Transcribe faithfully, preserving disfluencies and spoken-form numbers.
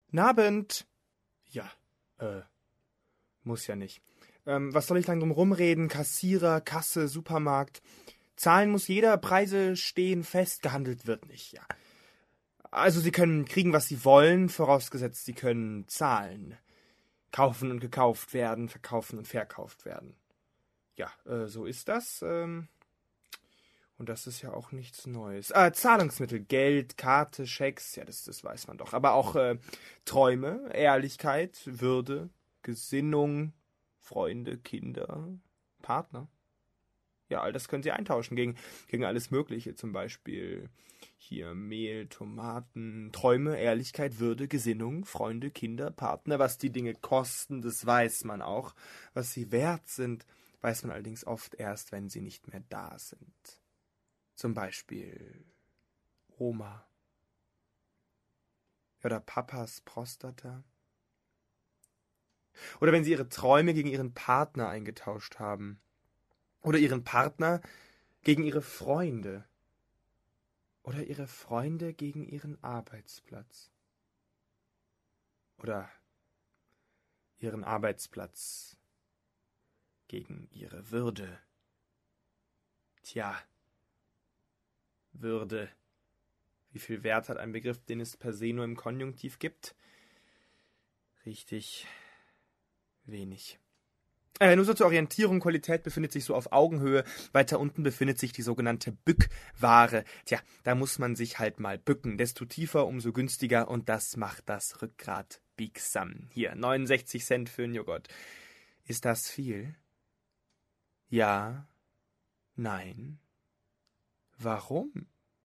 'N Abend. Ja, äh, muss ja nicht. Ähm, was soll ich lang drum rumreden? Kassierer, Kasse, Supermarkt. Zahlen muss jeder, Preise stehen fest, gehandelt wird nicht, ja. Also Sie können kriegen, was Sie wollen, vorausgesetzt Sie können zahlen. Kaufen und gekauft werden, verkaufen und verkauft werden. Ja, äh, so ist das. Ähm, und das ist ja auch nichts Neues. Ah, Zahlungsmittel, Geld, Karte, Schecks, ja, das, das weiß man doch. Aber auch äh, Träume, Ehrlichkeit, Würde, Gesinnung, Freunde, Kinder, Partner. Ja, all das können Sie eintauschen gegen, gegen alles Mögliche. Zum Beispiel hier Mehl, Tomaten, Träume, Ehrlichkeit, Würde, Gesinnung, Freunde, Kinder, Partner. Was die Dinge kosten, das weiß man auch. Was sie wert sind, weiß man allerdings oft erst, wenn sie nicht mehr da sind. Zum Beispiel Oma. Oder Papas Prostata. Oder wenn sie ihre Träume gegen ihren Partner eingetauscht haben. Oder ihren Partner gegen ihre Freunde. Oder ihre Freunde gegen ihren Arbeitsplatz. Oder ihren Arbeitsplatz gegen ihre Würde. Tja, Würde. Wie viel Wert hat ein Begriff, den es per se nur im Konjunktiv gibt? Richtig wenig. Äh, nur so zur Orientierung, Qualität befindet sich so auf Augenhöhe. Weiter unten befindet sich die sogenannte Bückware. Tja, da muss man sich halt mal bücken. Desto tiefer, umso günstiger und das macht das Rückgrat biegsam. Hier, neunundsechzig Cent für einen Joghurt. Ist das viel? Ja. Nein. Warum?